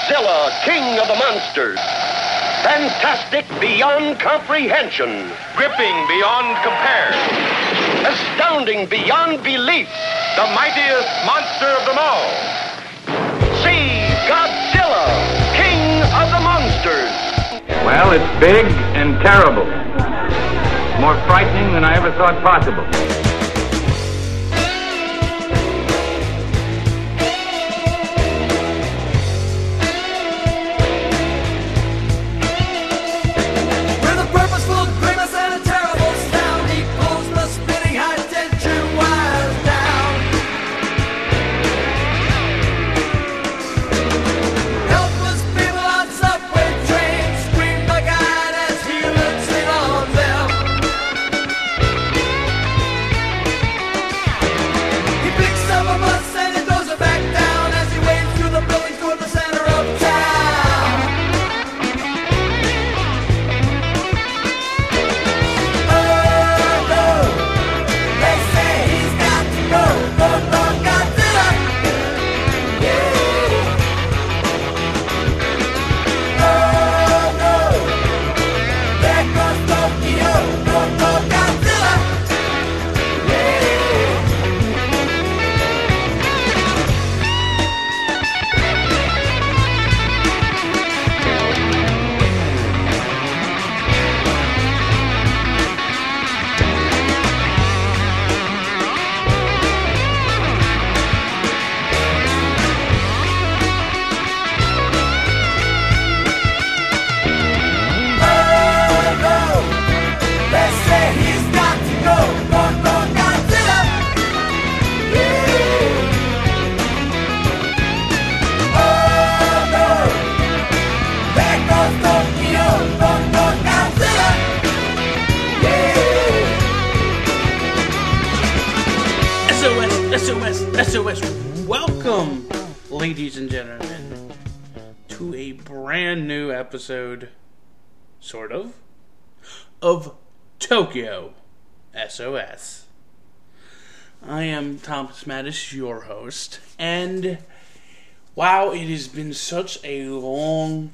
Godzilla, King of the Monsters. Fantastic beyond comprehension. Gripping beyond compare. Astounding beyond belief. The mightiest monster of them all. See Godzilla, King of the Monsters. Well, it's big and terrible. More frightening than I ever thought possible. SOS, welcome, ladies and gentlemen, to a brand new episode, sort of Tokyo SOS. I am Thomas Mattis, your host, and wow, it has been such a long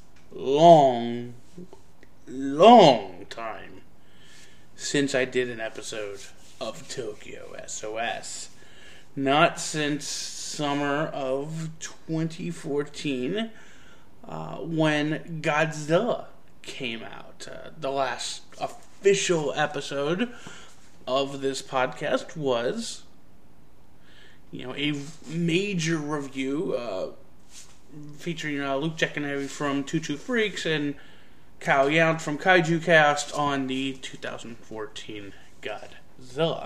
time since I did an episode of Tokyo SOS. Not since summer of 2014, when Godzilla came out. The last official episode of this podcast was, a major review featuring Luke Jackanowy from Two Freaks and Kyle Yount from Kaiju Cast on the 2014 Godzilla.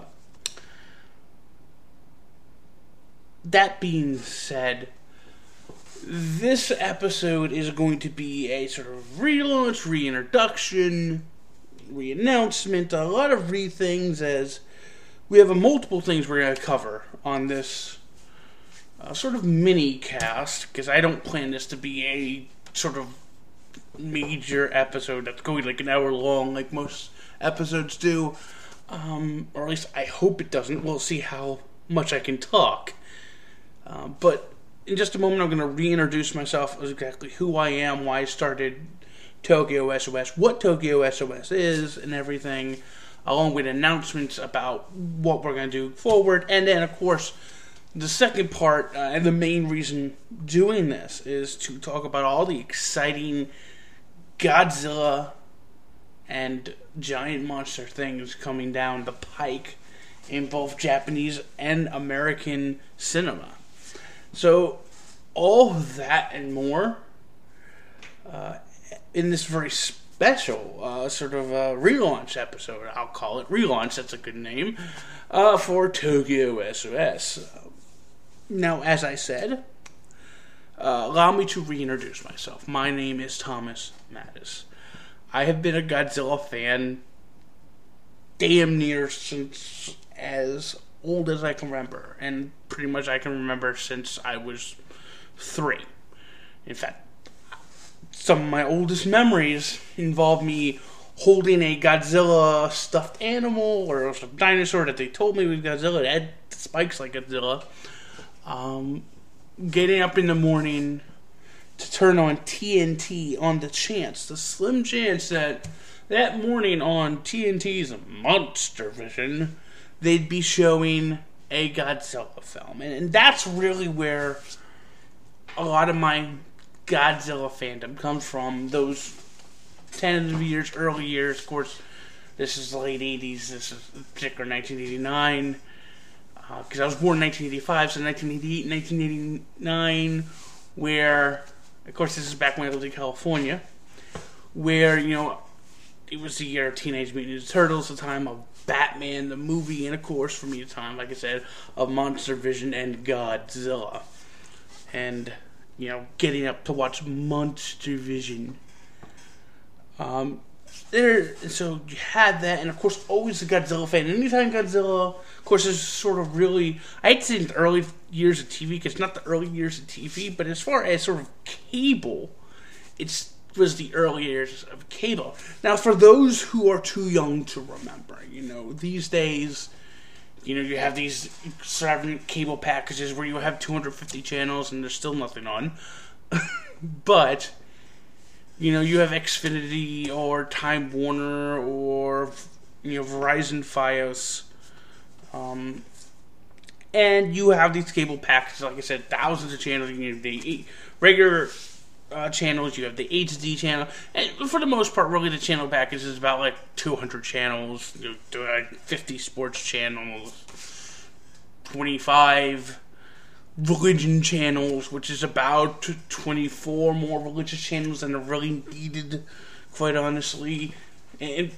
That being said, this episode is going to be a sort of relaunch, reintroduction, reannouncement, a lot of things, as we have multiple things we're going to cover on this sort of mini cast, because I don't plan this to be a sort of major episode that's going like an hour long like most episodes do, or at least I hope it doesn't. We'll see how much I can talk. But in just a moment, I'm going to reintroduce myself as exactly who I am, why I started Tokyo SOS, what Tokyo SOS is, and everything, along with announcements about what we're going to do forward. And then, of course, the second part, and the main reason doing this, is to talk about all the exciting Godzilla and giant monster things coming down the pike in both Japanese and American cinema. So, all that and more in this very special sort of relaunch episode. I'll call it relaunch, that's a good name, for Tokyo SOS. Now, as I said, allow me to reintroduce myself. My name is Thomas Mattis. I have been a Godzilla fan damn near since as old as I can remember, and pretty much I can remember since I was 3. In fact, some of my oldest memories involve me holding a Godzilla stuffed animal or a dinosaur that they told me was Godzilla. It had spikes like Godzilla. Getting up in the morning, to turn on TNT on the slim chance that morning on TNT's Monster Vision, they'd be showing a Godzilla film. And that's really where a lot of my Godzilla fandom comes from. Those tens of years, early years. Of course, this is the late 80s. This is particularly 1989. Because I was born in 1985, so 1988, 1989, where, of course, this is back when I lived in California, where, it was the year of Teenage Mutant Ninja Turtles, the time of Batman, the movie, and, of course, for me, the time, like I said, of Monster Vision and Godzilla. And, getting up to watch Monster Vision. So you had that, and of course, always a Godzilla fan. Anytime Godzilla, of course, is sort of really, I hate to say the early years of TV, because it's not the early years of TV, but as far as sort of cable, it was the early years of cable. Now, for those who are too young to remember, these days, you have these certain cable packages where you have 250 channels and there's still nothing on. But, you have Xfinity or Time Warner or, Verizon Fios. And you have these cable packages, like I said, thousands of channels. You have the regular channels, you have the HD channel, and for the most part, really the channel package is about like 200 channels, 50 sports channels, 25 religion channels, which is about 24 more religious channels than are really needed, quite honestly, and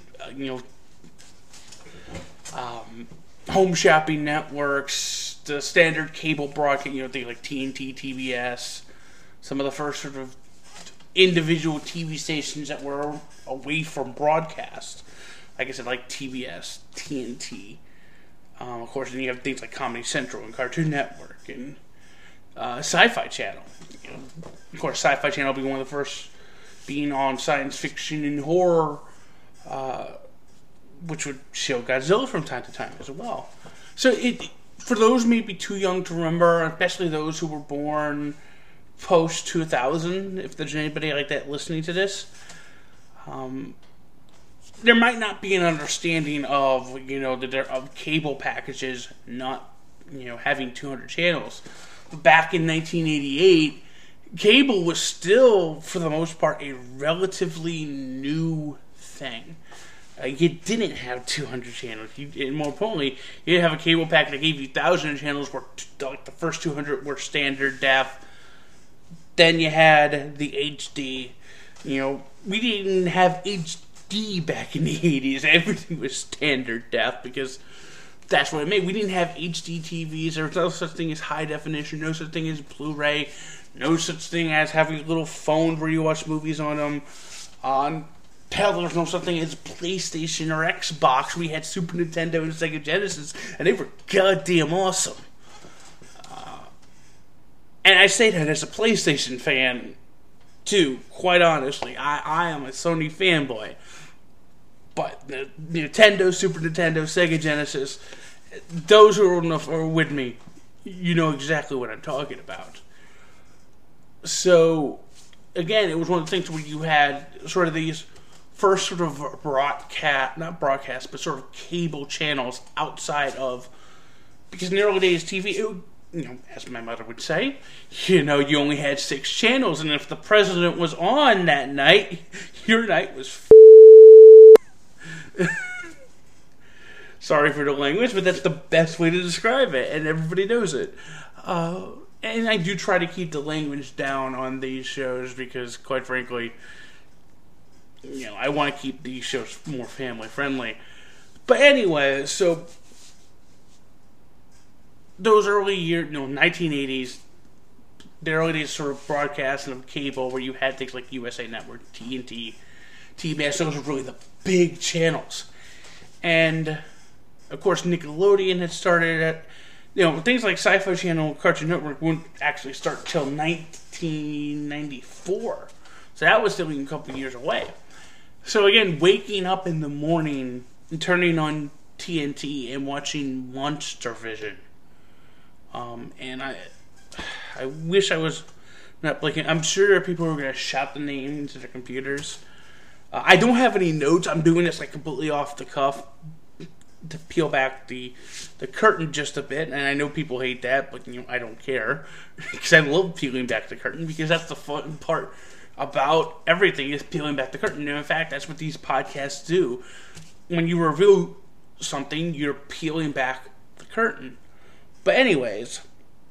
home shopping networks, the standard cable broadcast, things like TNT, TBS. Some of the first sort of individual TV stations that were away from broadcast. Like I said, like TBS, TNT. Of course, then you have things like Comedy Central and Cartoon Network and Sci-Fi Channel. Of course, Sci-Fi Channel will be one of the first being on science fiction and horror, which would show Godzilla from time to time as well. So for those maybe too young to remember, especially those who were born post 2000, if there's anybody like that listening to this, there might not be an understanding of of cable packages not having 200 channels. Back in 1988, cable was still, for the most part, a relatively new thing. You didn't have 200 channels. And more importantly, you didn't have a cable pack that gave you 1,000 channels where like the first 200 were standard def. Then you had the HD. We didn't have HD back in the 80s. Everything was standard def because that's what it made. We didn't have HD TVs. There was no such thing as high definition. No such thing as Blu-ray. No such thing as having a little phone where you watch movies on them. Hell, there was no such thing as PlayStation or Xbox. We had Super Nintendo and Sega Genesis, and they were goddamn awesome. And I say that as a PlayStation fan, too, quite honestly. I am a Sony fanboy. But the Nintendo, Super Nintendo, Sega Genesis, those who are old enough are with me, you know exactly what I'm talking about. So, again, it was one of the things where you had sort of these first sort of not broadcast, but sort of cable channels outside of, because in the early days TV, it would, as my mother would say, you only had 6 channels, and if the president was on that night, your night was Sorry for the language, but that's the best way to describe it, and everybody knows it. And I do try to keep the language down on these shows because, quite frankly, I want to keep these shows more family friendly. But anyway, so those early years, 1980s, the early days sort of broadcasting of cable where you had things like USA Network, TNT, TBS, those were really the big channels. And, of course, Nickelodeon had started at, things like Sci-Fi Channel and Cartoon Network wouldn't actually start until 1994. So that was still a couple years away. So again, waking up in the morning and turning on TNT and watching Monster Vision. And I wish I was not blinking. I'm sure there are people who are going to shout the name into their computers. I don't have any notes. I'm doing this like completely off the cuff to peel back the curtain just a bit. And I know people hate that, but I don't care because I love peeling back the curtain because that's the fun part about everything is peeling back the curtain. And in fact, that's what these podcasts do. When you review something, you're peeling back the curtain. But anyways,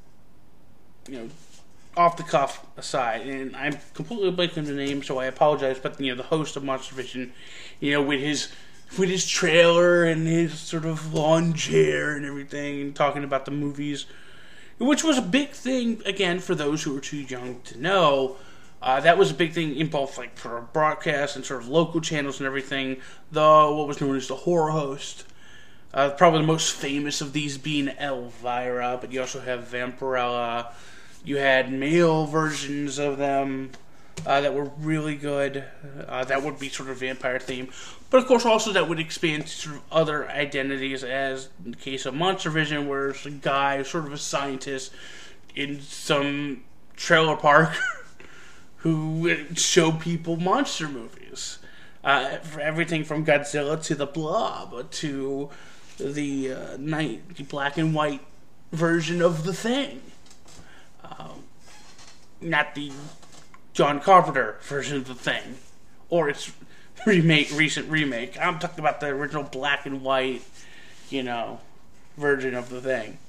off the cuff aside, and I'm completely blanking the name, so I apologize. But the host of Monster Vision, with his trailer and his sort of lawn chair and everything, and talking about the movies, which was a big thing again for those who were too young to know. That was a big thing in both for broadcast and sort of local channels and everything. What was known as the horror host. Probably the most famous of these being Elvira, but you also have Vampirella. You had male versions of them that were really good. That would be sort of vampire theme. But of course also that would expand to sort of other identities, as in the case of Monster Vision, where it's a guy, sort of a scientist, in some trailer park who show people monster movies. For everything from Godzilla to the Blob to the black and white version of The Thing. Not the John Carpenter version of The Thing, or its recent remake. I'm talking about the original black and white, version of The Thing.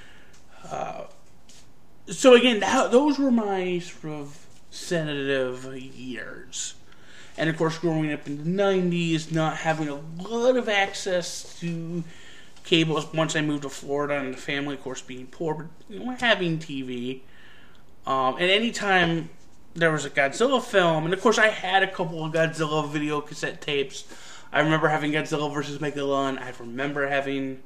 So again, those were my sort of sedative years. And of course, growing up in the 90s, not having a lot of access to cable. Once I moved to Florida, and the family, of course, being poor, but having TV. And anytime there was a Godzilla film, and of course I had a couple of Godzilla video cassette tapes. I remember having Godzilla vs. Megalon. I remember having...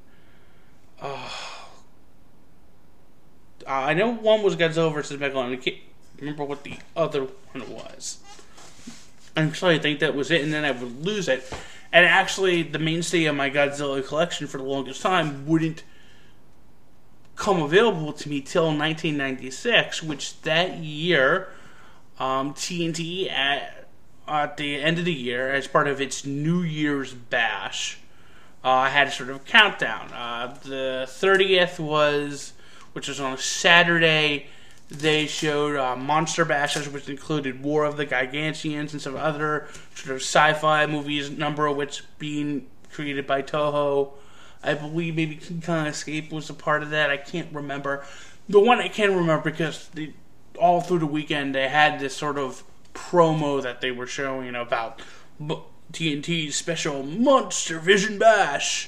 I know one was Godzilla vs. Megalon. I can't remember what the other one was. Actually, I think that was it, and then I would lose it. And actually, the mainstay of my Godzilla collection for the longest time wouldn't come available to me till 1996, which that year, TNT at the end of the year, as part of its New Year's bash, had a sort of countdown. The 30th which was on a Saturday. They showed Monster Bashes, which included War of the Gigantians and some other sort of sci-fi movies, a number of which being created by Toho. I believe maybe King Kong Escape was a part of that. I can't remember. The one I can remember because all through the weekend they had this sort of promo that they were showing about TNT's special Monster Vision Bash.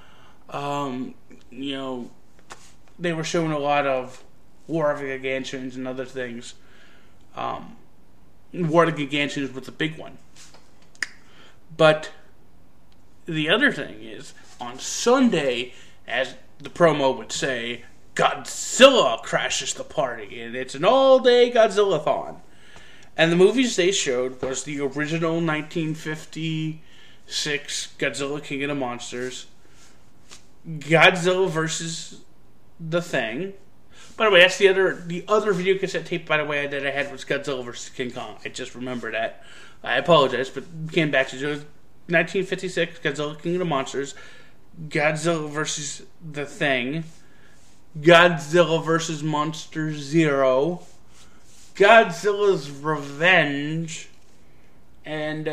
They were showing a lot of War of the Gigantians and other things. War of the Gigantians was the big one. But the other thing is, on Sunday, as the promo would say, Godzilla crashes the party, and it's an all-day Godzilla-thon. And the movies they showed was the original 1956 Godzilla King of the Monsters, Godzilla vs. The Thing. By the way, that's the other video cassette tape, by the way, that I had was Godzilla vs. King Kong. I just remember that. I apologize, but came back to it. 1956, Godzilla King of the Monsters, Godzilla vs. The Thing, Godzilla vs. Monster Zero, Godzilla's Revenge, and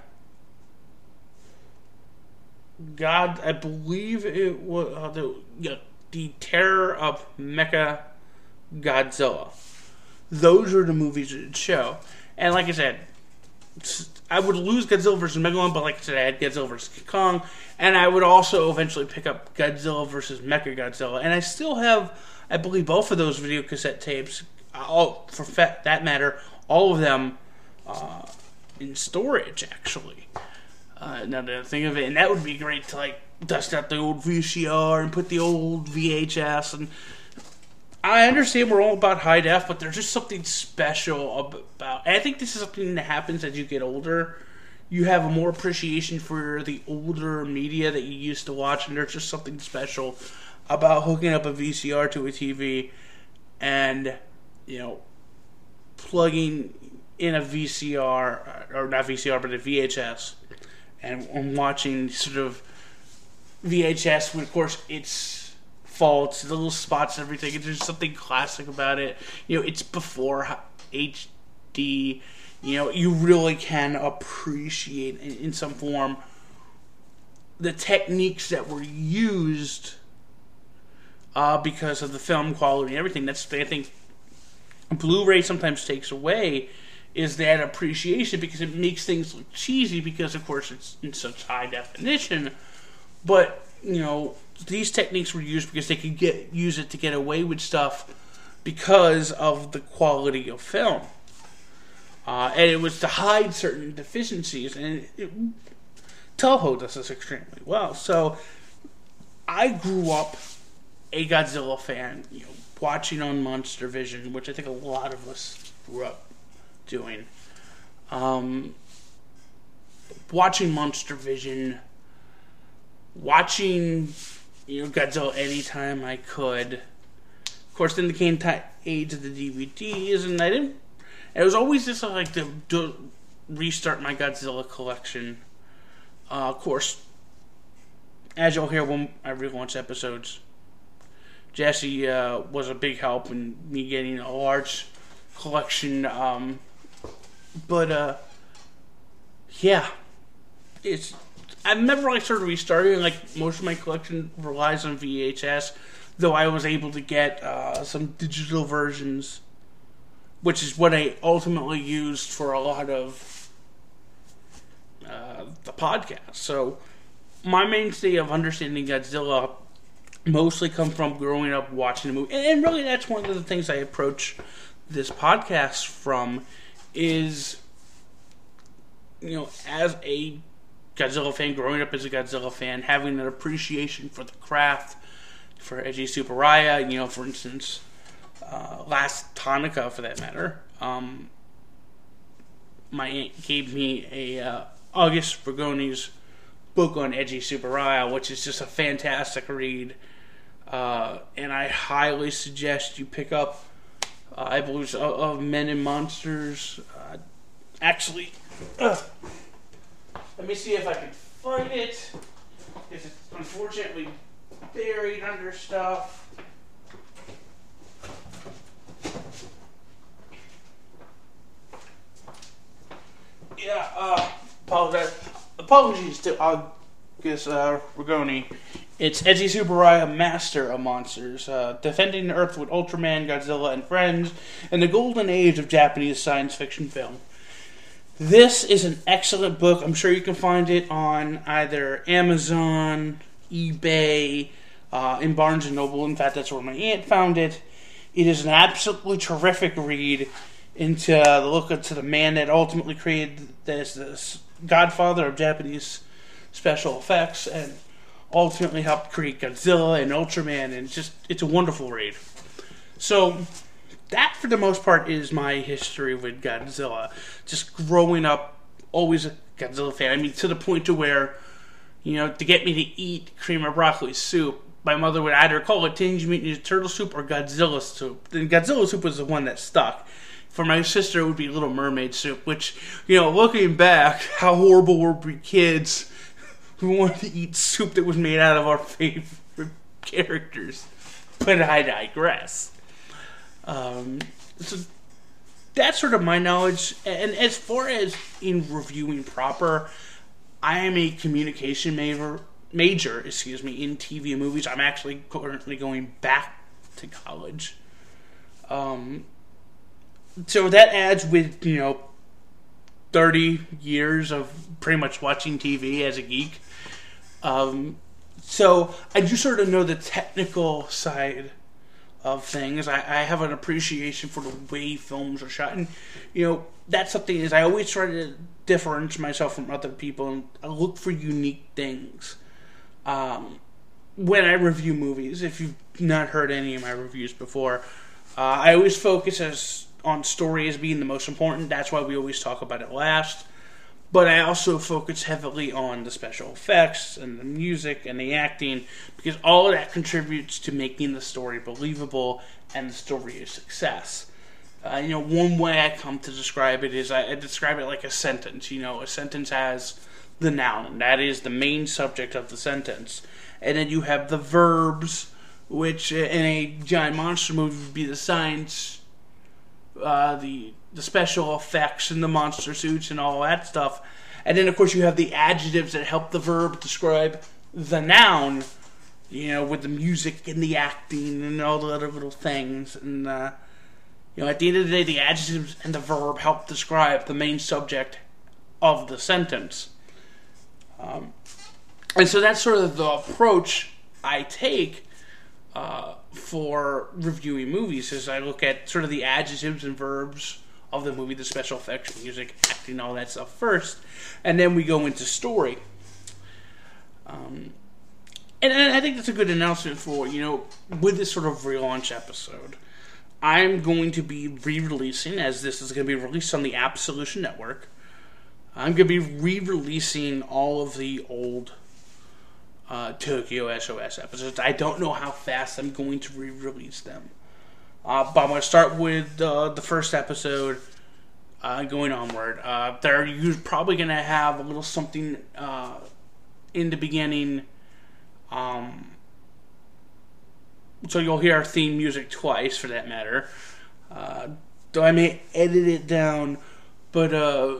I believe it was the Terror of Mecha Godzilla. Those are the movies that show. And like I said, I would lose Godzilla vs. Megalon, but like I said, I had Godzilla vs. King Kong, and I would also eventually pick up Godzilla vs. Mecha Godzilla. And I still have, I believe, both of those video cassette tapes, for that matter, all of them in storage, actually. Now that I think of it, and that would be great to dust out the old VCR and put the old VHS. And I understand we're all about high def, but there's just something special about. And I think this is something that happens as you get older. You have a more appreciation for the older media that you used to watch, and there's just something special about hooking up a VCR to a TV and plugging in a VCR, or not VCR, but a VHS, and watching sort of VHS with, of course, its faults, the little spots and everything. There's something classic about it. It's before HD. You really can appreciate in some form the techniques that were used because of the film quality and everything. That's, I think, Blu-ray sometimes takes away, is that appreciation, because it makes things look cheesy because, of course, it's in such high definition. But, these techniques were used because they could use it to get away with stuff because of the quality of film. And it was to hide certain deficiencies, and Toho does this extremely well. So I grew up a Godzilla fan, watching on Monster Vision, which I think a lot of us grew up doing. Watching Monster Vision, watching Godzilla anytime I could. Of course, then came age of the DVDs, and it was always just like to restart my Godzilla collection. Of course, as you'll hear when I relaunch episodes, Jesse was a big help in me getting a large collection. Yeah, I've never really started restarting. Like, most of my collection relies on VHS, though I was able to get some digital versions, which is what I ultimately used for a lot of the podcast. So my mainstay of understanding Godzilla mostly come from growing up watching the movie. And really, that's one of the things I approach this podcast from, is, as a Godzilla fan, growing up as a Godzilla fan, having an appreciation for the craft, for Eiji Tsuburaya, for instance, last Hanukkah, for that matter, my aunt gave me a August Ragoni's book on Eiji Tsuburaya, which is just a fantastic read, and I highly suggest you pick up, I believe, of Men and Monsters. Actually, let me see if I can find it, because it's unfortunately buried under stuff. Yeah, apologies to August Ragoni. It's Eiji Tsuburaya, Master of Monsters, defending the Earth with Ultraman, Godzilla, and Friends, in the golden age of Japanese science fiction film. This is an excellent book. I'm sure you can find it on either Amazon, eBay, in Barnes & Noble. In fact, that's where my aunt found it. It is an absolutely terrific read into the look into the man that ultimately created this godfather of Japanese special effects, and ultimately helped create Godzilla and Ultraman, and it's a wonderful read. So that, for the most part, is my history with Godzilla. Just growing up, always a Godzilla fan. I mean, to the point to where, to get me to eat cream of broccoli soup, my mother would either call it Teenage Mutant Ninja Turtle soup or Godzilla soup. And Godzilla soup was the one that stuck. For my sister, it would be Little Mermaid soup, which, looking back, how horrible were we kids who wanted to eat soup that was made out of our favorite characters. But I digress. So that's sort of my knowledge. And as far as in reviewing proper, I am a communication major in TV and movies. I'm actually currently going back to college. So that adds with, 30 years of pretty much watching TV as a geek. So I do sort of know the technical side of things. I have an appreciation for the way films are shot. And, that's something is I always try to differentiate myself from other people, and I look for unique things. When I review movies, if you've not heard any of my reviews before, I always focus on story as being the most important. That's why we always talk about it last. But I also focus heavily on the special effects and the music and the acting, because all of that contributes to making the story believable and the story a success. One way I come to describe it is I describe it like a sentence. A sentence has the noun, and that is the main subject of the sentence. And then you have the verbs, which in a giant monster movie would be the science, the special effects and the monster suits and all that stuff. And then, of course, you have the adjectives that help the verb describe the noun, with the music and the acting and all the other little things. And, at the end of the day, the adjectives and the verb help describe the main subject of the sentence. And so that's sort of the approach I take for reviewing movies, is I look at sort of the adjectives and verbs of the movie, the special effects, music, acting, all that stuff first, and then we go into story. And I think that's a good announcement for, with this sort of relaunch episode. I'm going to be re-releasing, as this is going to be released on the Absolution Network, I'm going to be re-releasing all of the old Tokyo SOS episodes. I don't know how fast I'm going to re-release them. But I'm going to start with the first episode going onward. You're probably going to have a little something in the beginning. So you'll hear our theme music twice, for that matter. Though I may edit it down. But,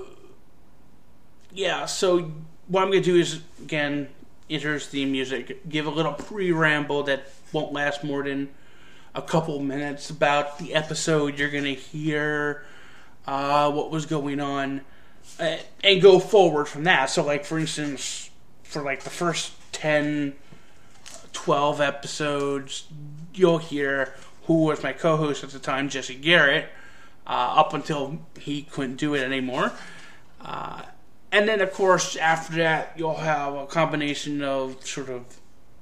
yeah, so what I'm going to do is, again, enters theme music, give a little pre-ramble that won't last more than a couple minutes about the episode. You're going to hear what was going on and go forward from that. So, like, for instance, for, like, the first 10, 12 episodes, you'll hear who was my co-host at the time, Jesse Garrett, up until he couldn't do it anymore. And then, of course, after that, you'll have a combination of sort of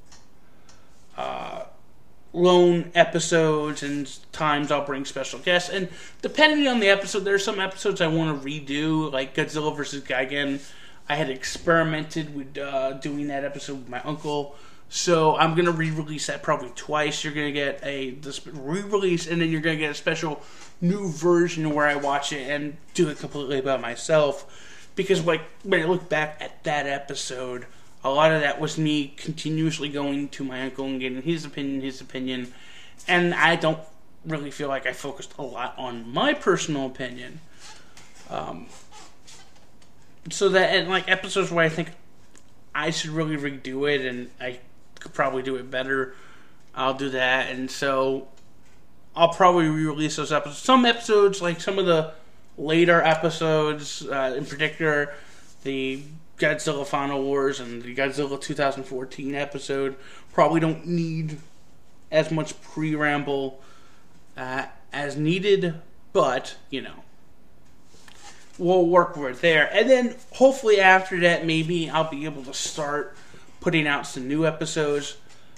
lone episodes, and times I'll bring special guests. And depending on the episode, there are some episodes I want to redo, like Godzilla vs. Gigan. I had experimented with doing that episode with my uncle. So I'm going to re-release that probably twice. You're going to get this re-release, and then you're going to get a special new version where I watch it and do it completely by myself. Because, like, when I look back at that episode, a lot of that was me continuously going to my uncle and getting his opinion, and I don't really feel like I focused a lot on my personal opinion. So that, and like episodes where I think I should really redo it, and I could probably do it better, I'll do that. And so I'll probably re-release those episodes. Some episodes, like some of the later episodes, in particular the Godzilla Final Wars and the Godzilla 2014 episode, probably don't need as much pre-ramble as needed, but, we'll work with it there. And then, hopefully after that, maybe I'll be able to start putting out some new episodes.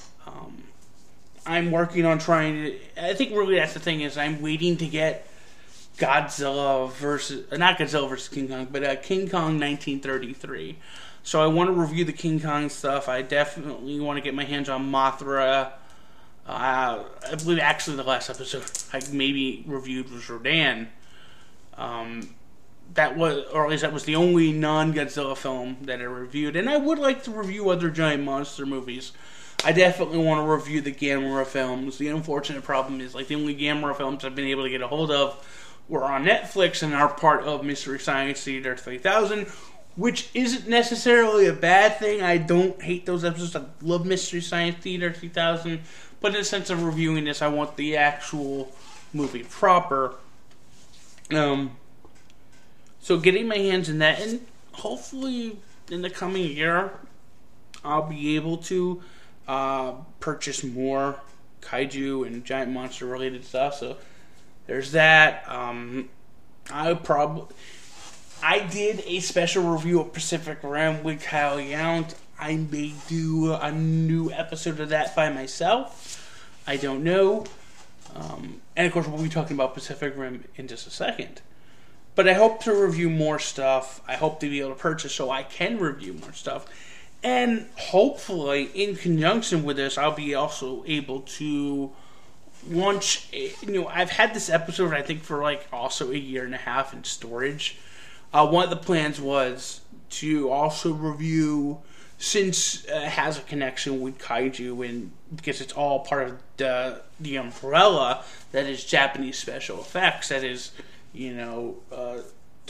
I'm working on trying to... I think really that's the thing, is I'm waiting to get Godzilla versus... not Godzilla versus King Kong, but King Kong 1933. So I want to review the King Kong stuff. I definitely want to get my hands on Mothra. I believe actually the last episode I maybe reviewed was Rodan. That was, or at least that was the only non-Godzilla film that I reviewed. And I would like to review other giant monster movies. I definitely want to review the Gamera films. The unfortunate problem is, like, the only Gamera films I've been able to get a hold of were on Netflix and are part of Mystery Science Theater 3000, which isn't necessarily a bad thing. I don't hate those episodes. I love Mystery Science Theater 3000. But in the sense of reviewing this, I want the actual movie proper. So getting my hands in that, and hopefully in the coming year, I'll be able to purchase more kaiju and giant monster related stuff. So there's that. I did a special review of Pacific Rim with Kyle Yount. I may do a new episode of that by myself. I don't know. And of course, we'll be talking about Pacific Rim in just a second. But I hope to review more stuff. I hope to be able to purchase so I can review more stuff. And hopefully, in conjunction with this, I'll be also able to launch, I've had this episode, I think, for like also a year and a half in storage. One of the plans was to also review, since it has a connection with kaiju, and because it's all part of the umbrella that is Japanese special effects, that is, I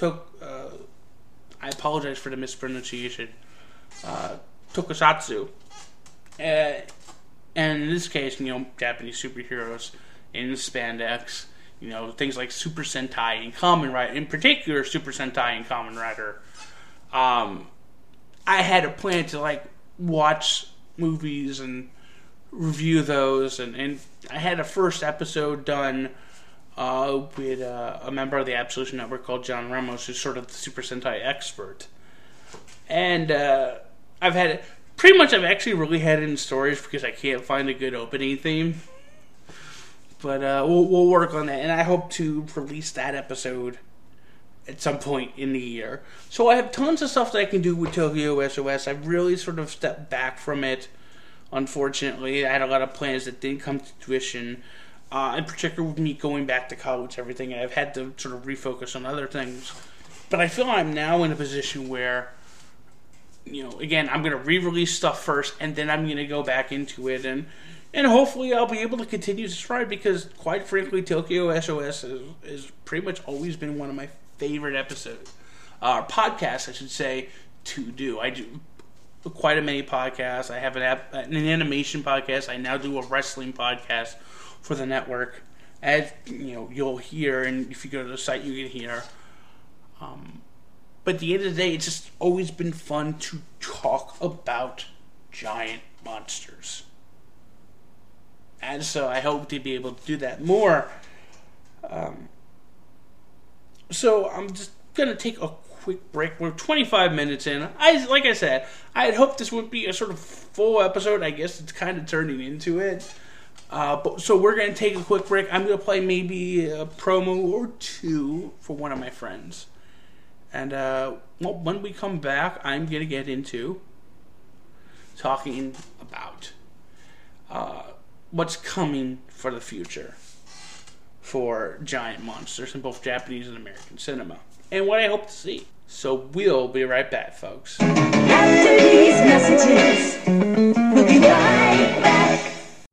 apologize for the mispronunciation, tokusatsu. And in this case, Japanese superheroes in spandex, things like Super Sentai and Kamen Rider, in particular Super Sentai and Kamen Rider. I had a plan to watch movies and review those, and I had a first episode done with a member of the Absolution Network called John Ramos, who's sort of the Super Sentai expert. And I've actually really had it in storage because I can't find a good opening theme. But we'll work on that, and I hope to release that episode at some point in the year. So I have tons of stuff that I can do with Tokyo SOS. I've really sort of stepped back from it, unfortunately. I had a lot of plans that didn't come to fruition, in particular with me going back to college and everything. I've had to sort of refocus on other things. But I feel I'm now in a position where, again, I'm going to re-release stuff first, and then I'm going to go back into it, and hopefully I'll be able to continue to strive, because, quite frankly, Tokyo SOS has pretty much always been one of my favorite episodes, podcasts, I should say, to do. I do quite many podcasts. I have an animation podcast. I now do a wrestling podcast for the network, as you'll hear, and if you go to the site, you can hear. But at the end of the day, it's just always been fun to talk about giant monsters. And so I hope to be able to do that more. So I'm just going to take a quick break. We're 25 minutes in. Like I said, I had hoped this would be a sort of full episode. I guess it's kind of turning into it. So we're going to take a quick break. I'm going to play maybe a promo or two for one of my friends. And when we come back, I'm going to get into talking about what's coming for the future for giant monsters in both Japanese and American cinema, and what I hope to see. So we'll be right back, folks. After these messages, we'll be right back.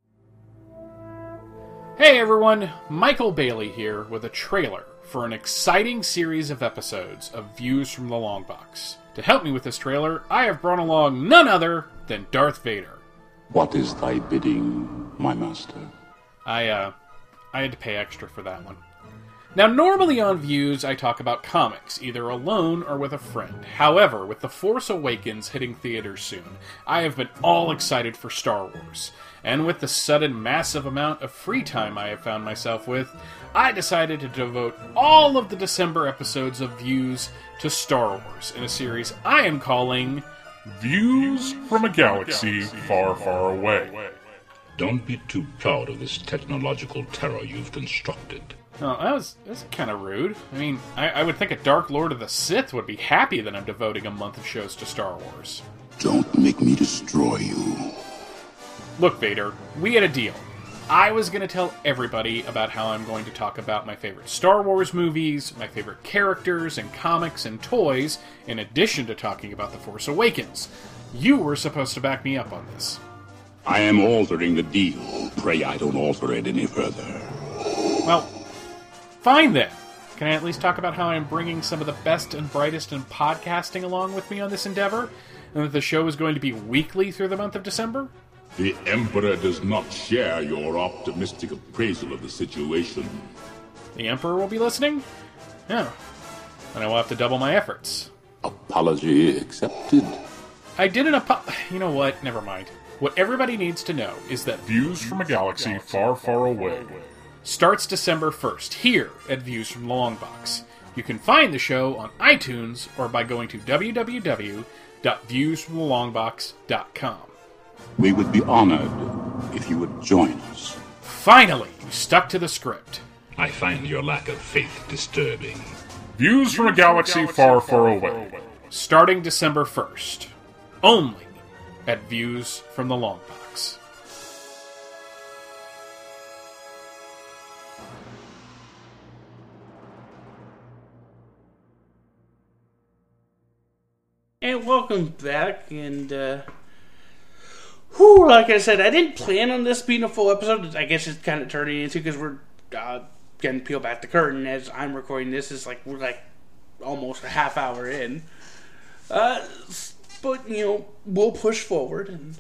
Hey everyone, Michael Bailey here with a trailer for an exciting series of episodes of Views from the Long Box. To help me with this trailer, I have brought along none other than Darth Vader. What is thy bidding, my master? I had to pay extra for that one. Now, normally on Views, I talk about comics, either alone or with a friend. However, with The Force Awakens hitting theaters soon, I have been all excited for Star Wars. And with the sudden massive amount of free time I have found myself with, I decided to devote all of the December episodes of Views to Star Wars in a series I am calling Views from a Galaxy Far, Far Away. Don't be too proud of this technological terror you've constructed. Oh, that's kind of rude. I mean, I would think a Dark Lord of the Sith would be happy that I'm devoting a month of shows to Star Wars. Don't make me destroy you. Look, Vader, we had a deal. I was going to tell everybody about how I'm going to talk about my favorite Star Wars movies, my favorite characters and comics and toys, in addition to talking about The Force Awakens. You were supposed to back me up on this. I am altering the deal. Pray I don't alter it any further. Well, fine then. Can I at least talk about how I'm bringing some of the best and brightest in podcasting along with me on this endeavor? And that the show is going to be weekly through the month of December? The Emperor does not share your optimistic appraisal of the situation. The Emperor will be listening? Yeah. Then I will have to double my efforts. Apology accepted. I did an You know what? Never mind. What everybody needs to know is that Views from a Galaxy Far, Far Away starts December 1st, here at Views from the Long Box. You can find the show on iTunes or by going to www.viewsfromthelongbox.com. We would be honored if you would join us. Finally, you stuck to the script. I find your lack of faith disturbing. Views from a Galaxy Far, Far Away. Starting December 1st. Only at Views from the Long Box. And welcome back, and, like I said, I didn't plan on this being a full episode. I guess it's kind of turning into, because we're, getting peeled back the curtain as I'm recording this. We're like almost a half hour in. But, we'll push forward, and,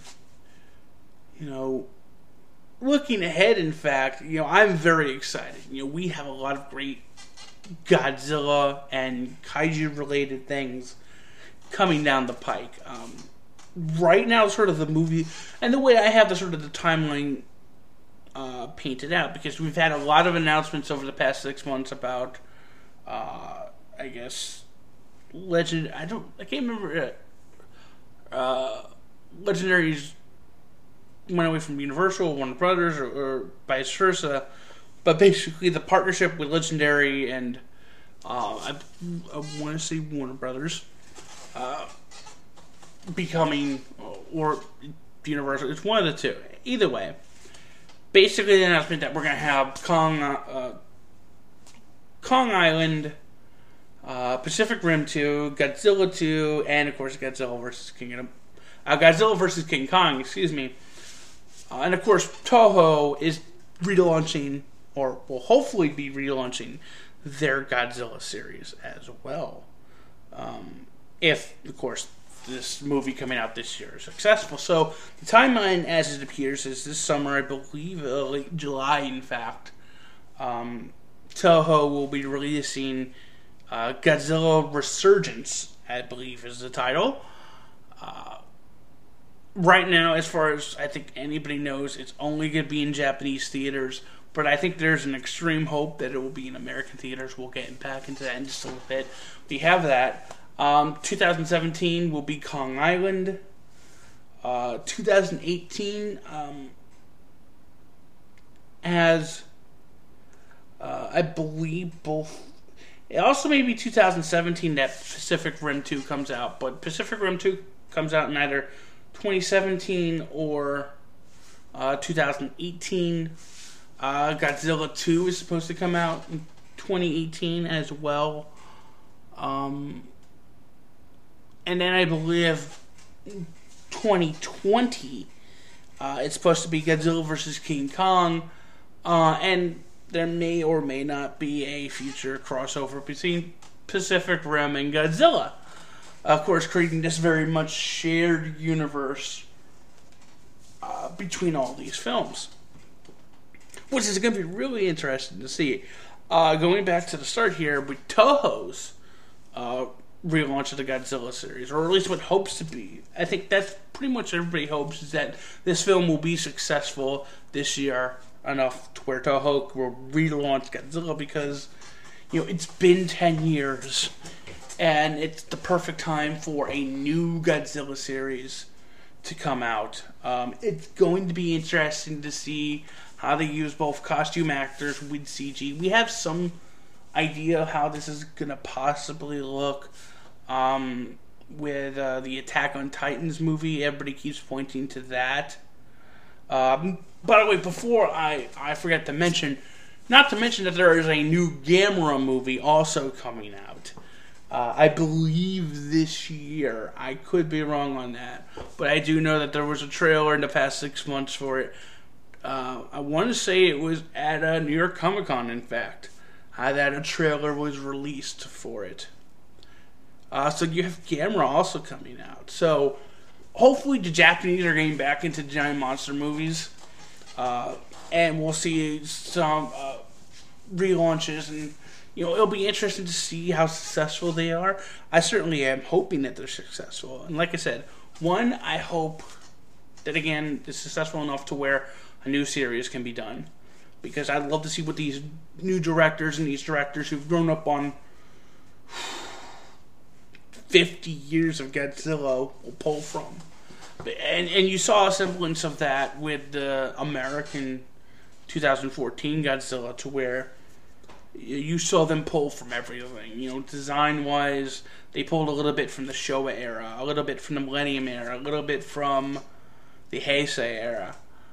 looking ahead, in fact, I'm very excited. We have a lot of great Godzilla and kaiju-related things coming down the pike. Right now, sort of the movie, and the way I have the timeline painted out, because we've had a lot of announcements over the past 6 months about, I guess, I can't remember. Legendary's went away from Universal, Warner Brothers, or vice versa. But basically, the partnership with Legendary and I want to say Warner Brothers becoming, or Universal, it's one of the two. Either way, basically the announcement that we're going to have Kong Island, Pacific Rim 2, Godzilla 2, and of course Godzilla versus King Kong, excuse me. And of course Toho is relaunching, or will hopefully be relaunching, their Godzilla series as well. If, of course, this movie coming out this year is successful. So the timeline, as it appears, is this summer, I believe, late July, in fact. Toho will be releasing Godzilla Resurgence, I believe is the title. Right now, as far as I think anybody knows, it's only going to be in Japanese theaters, but I think there's an extreme hope that it will be in American theaters. We'll get back into that in just a little bit. We have that. 2017 will be Kong Island. 2018 has, I believe, both. It also may be 2017 that Pacific Rim 2 comes out, but Pacific Rim 2 comes out in either 2017 or 2018. Godzilla 2 is supposed to come out in 2018 as well. And then I believe 2020 it's supposed to be Godzilla vs. King Kong. And there may or may not be a future crossover between Pacific Rim and Godzilla. Of course, creating this very much shared universe between all these films, which is going to be really interesting to see. Going back to the start here with Toho's relaunch of the Godzilla series, or at least what hopes to be. I think that's pretty much everybody hopes, is that this film will be successful this year enough to where Toho will relaunch Godzilla, because it's been 10 years. And it's the perfect time for a new Godzilla series to come out. It's going to be interesting to see how they use both costume actors with CG. We have some idea of how this is going to possibly look with the Attack on Titans movie. Everybody keeps pointing to that. By the way, before I forget to mention, not to mention that there is a new Gamera movie also coming out. I believe this year. I could be wrong on that, but I do know that there was a trailer in the past 6 months for it. I want to say it was at New York Comic Con, in fact, that a trailer was released for it. So you have Gamera also coming out. So hopefully the Japanese are getting back into giant monster movies, and we'll see some relaunches, and it'll be interesting to see how successful they are. I certainly am hoping that they're successful. And like I said, one, I hope that, again, it's successful enough to where a new series can be done. Because I'd love to see what these new directors and these directors who've grown up on 50 years of Godzilla will pull from. And you saw a semblance of that with the American 2014 Godzilla, to where you saw them pull from everything. Design-wise, they pulled a little bit from the Showa era, a little bit from the Millennium era, a little bit from the Heisei era.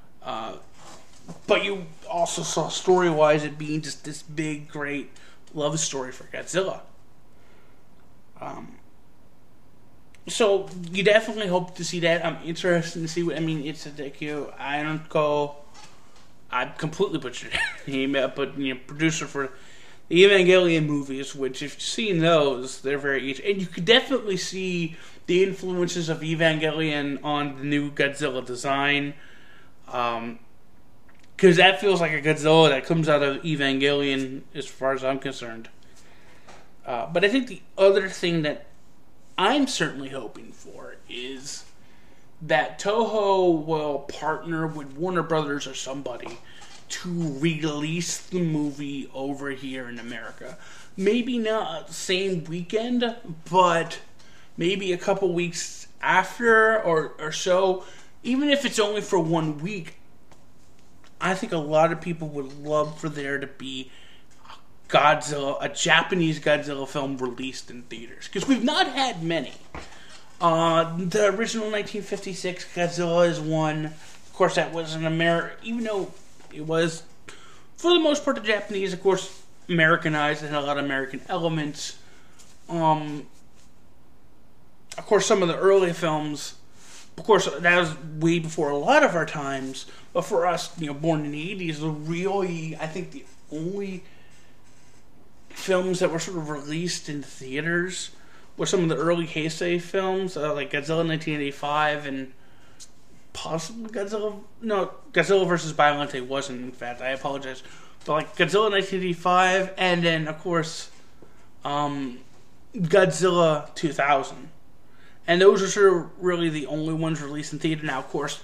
But you also saw story-wise it being just this big, great love story for Godzilla. So you definitely hope to see that. I'm interested to see what. I mean, it's a Hideki Anko. I completely butchered his name, but producer for the Evangelion movies. Which, if you've seen those, they're very easy, and you could definitely see the influences of Evangelion on the new Godzilla design. Because that feels like a Godzilla that comes out of Evangelion, as far as I'm concerned. But I think the other thing that I'm certainly hoping for is that Toho will partner with Warner Brothers or somebody to release the movie over here in America. Maybe not the same weekend, but maybe a couple weeks after or so. Even if it's only for 1 week, I think a lot of people would love for there to be a Japanese Godzilla film released in theaters. Because we've not had many. The original 1956 Godzilla is one. Of course, that was an even though it was, for the most part, the Japanese, of course, Americanized and had a lot of American elements. Of course, some of the early films, of course, that was way before a lot of our times. But for us, born in the 80s, really, I think the only films that were sort of released in theaters were some of the early Heisei films, like Godzilla 1985 and possibly Godzilla vs. Biollante wasn't, in fact, I apologize. But like Godzilla 1985 and then, of course, Godzilla 2000. And those are sort of really the only ones released in theater. Now, of course,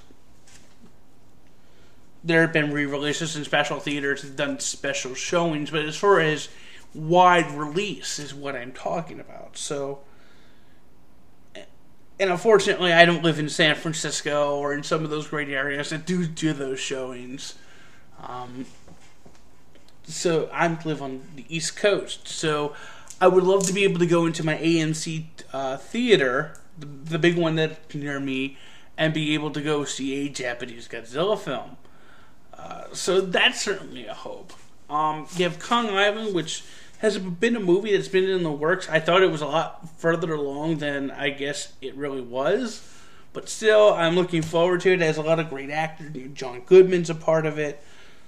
there have been re-releases in special theaters that have done special showings, but as far as wide release is what I'm talking about. So, and unfortunately, I don't live in San Francisco or in some of those great areas that do those showings. So I live on the East Coast. So I would love to be able to go into my AMC theater, the big one that's near me, and be able to go see a Japanese Godzilla film. So that's certainly a hope. You have Kong Island, which has been a movie that's been in the works. I thought it was a lot further along than I guess it really was. But still, I'm looking forward to it. It has a lot of great actors. John Goodman's a part of it.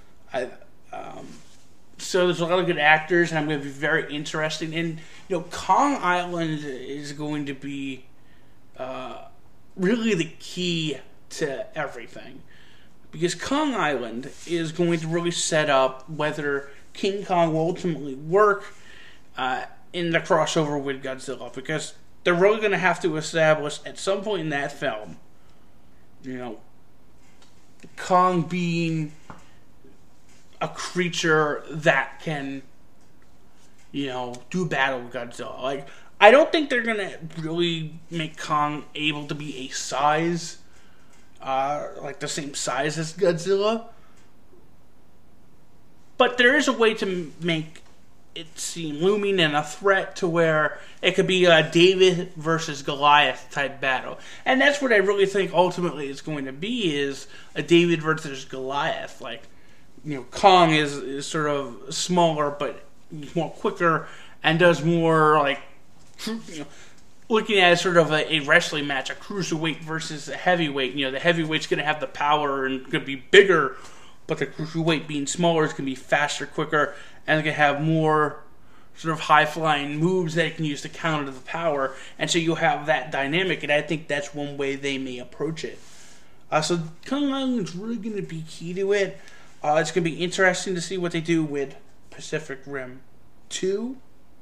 So there's a lot of good actors, and I'm going to be very interested. And, Kong Island is going to be really the key to everything. Because Kong Island is going to really set up whether King Kong will ultimately work in the crossover with Godzilla. Because they're really going to have to establish at some point in that film, Kong being a creature that can, do battle with Godzilla. Like, I don't think they're going to really make Kong able to be a size, like the same size as Godzilla. But there is a way to make it seem looming and a threat to where it could be a David versus Goliath type battle. And that's what I really think ultimately it's going to be, is a David versus Goliath. Like, Kong is sort of smaller but more quicker and does more like, looking at it as sort of a wrestling match, a cruiserweight versus a heavyweight. The heavyweight's going to have the power and going to be bigger, but the cruiserweight being smaller is going to be faster, quicker, and it's going to have more sort of high-flying moves that it can use to counter the power. And so you'll have that dynamic, and I think that's one way they may approach it. So Kong Island's really going to be key to it. It's going to be interesting to see what they do with Pacific Rim 2.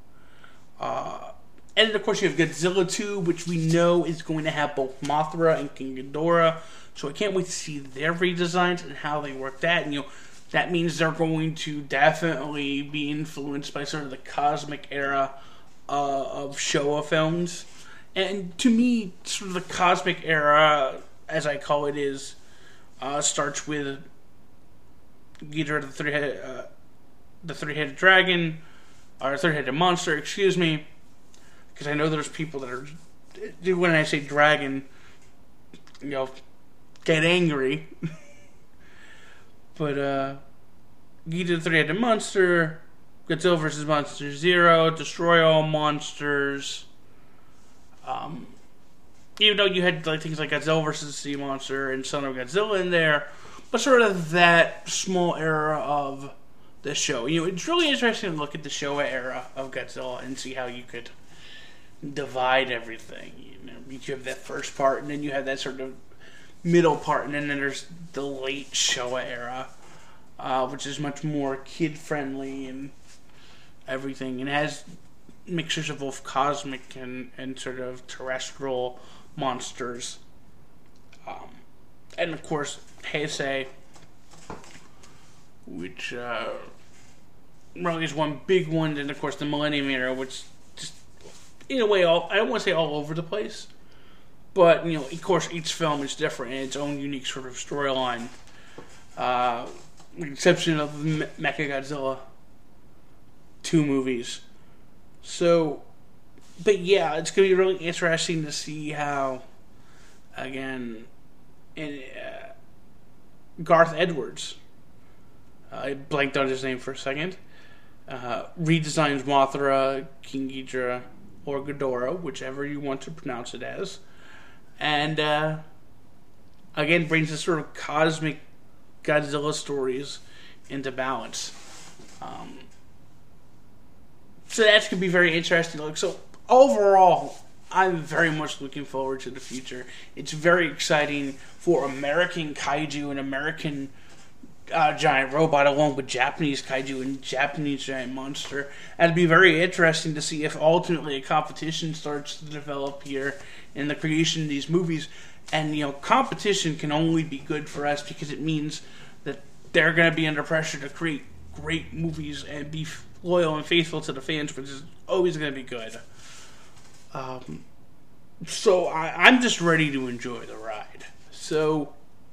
And then, of course, you have Godzilla 2, which we know is going to have both Mothra and King Ghidorah. So I can't wait to see their redesigns and how they work that. And, that means they're going to definitely be influenced by sort of the cosmic era of Showa films. And to me, sort of the cosmic era, as I call it, is starts with Ghidorah, the three-headed dragon, or three-headed monster, excuse me. Because I know there's people that are, when I say dragon, get angry. But, Ghidorah the Three-Headed Monster, Godzilla vs. Monster Zero, Destroy All Monsters, even though you had like things like Godzilla vs. the Sea Monster and Son of Godzilla in there, but sort of that small era of the show. It's really interesting to look at the Showa era of Godzilla and see how you could divide everything. You have that first part, and then you have that sort of middle part, and then there's the late Showa era, which is much more kid-friendly and everything, and has mixtures of both cosmic and sort of terrestrial monsters. And of course, Heisei, which really is one big one, and of course the Millennium Era, which just, in a way, I don't want to say all over the place, but, of course, each film is different in its own unique sort of storyline. With the exception of Mechagodzilla 2 movies. So, but yeah, it's going to be really interesting to see how, again, Garth Edwards, I blanked on his name for a second, redesigns Mothra, King Ghidorah, or Ghidorah, whichever you want to pronounce it as, and again brings this sort of cosmic Godzilla stories into balance. So that's going to be very interesting. So overall, I'm very much looking forward to the future. It's very exciting for American kaiju and American giant robot, along with Japanese kaiju and Japanese giant monster. And it'd be very interesting to see if ultimately a competition starts to develop here in the creation of these movies. And, competition can only be good for us because it means that they're going to be under pressure to create great movies and be loyal and faithful to the fans, which is always going to be good. So I'm just ready to enjoy the ride. So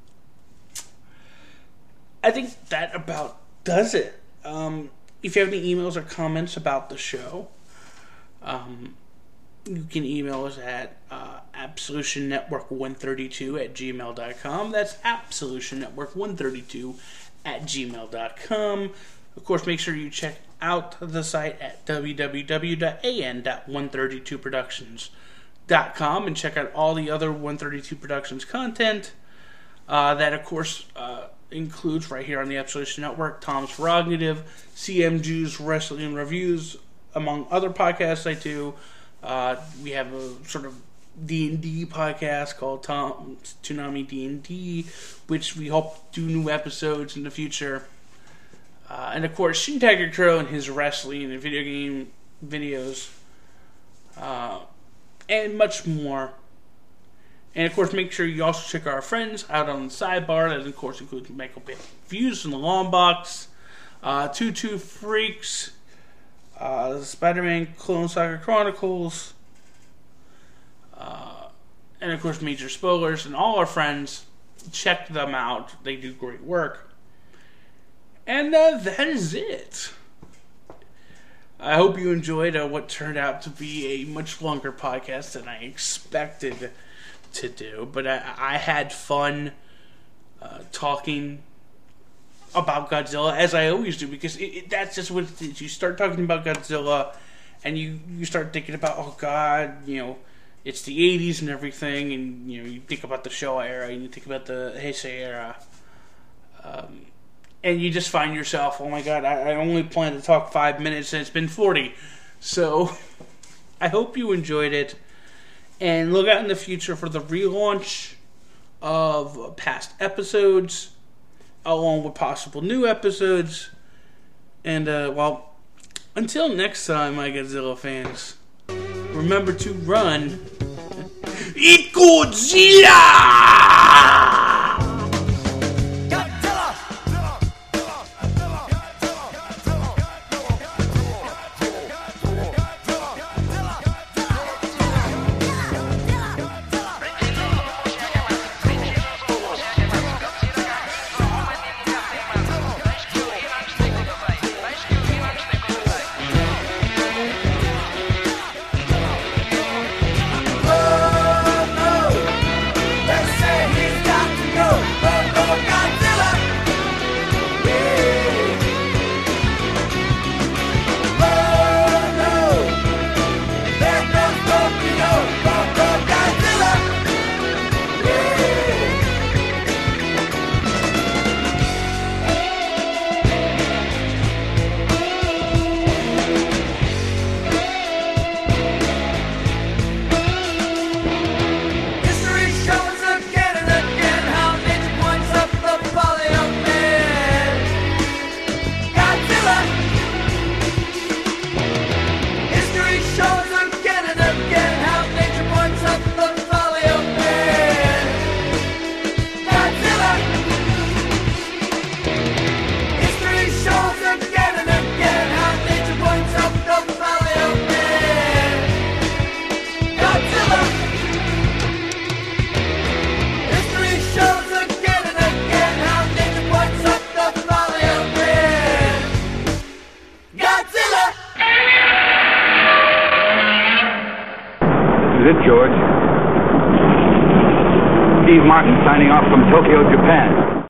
I think that about does it. If you have any emails or comments about the show, you can email us at absolutionnetwork132@gmail.com. That's absolutionnetwork132@gmail.com. Of course, make sure you check out the site at www.an.132productions.com and check out all the other 132 Productions content. That, of course, includes right here on the Absolution Network, Tom's Prerogative, CMG's Wrestling Reviews, among other podcasts I do. We have a sort of D&D podcast called Tom's Toonami D&D, which we hope to do new episodes in the future. And of course, Shin Tiger Crow and his wrestling and video game videos, and much more. And of course, make sure you also check our friends out on the sidebar. That of course includes Michael Bay Views from the Long Box, Tutu Freaks, Spider-Man Clone Saga Chronicles, and of course Major Spoilers, and all our friends. Check them out. They do great work. And that is it. I hope you enjoyed what turned out to be a much longer podcast than I expected to do. But I had fun talking about Godzilla, as I always do, because that's just what it is. You start talking about Godzilla, and you start thinking about, oh God, it's the 80s and everything, and you think about the Showa era, and you think about the Heisei era. And you just find yourself, oh my God, I only planned to talk 5 minutes and it's been 40. So, I hope you enjoyed it. And look out in the future for the relaunch of past episodes, along with possible new episodes. And, until next time, my Godzilla fans, remember to run. Eat Godzilla! Let's say he's got is it, George. Steve Martin signing off from Tokyo, Japan.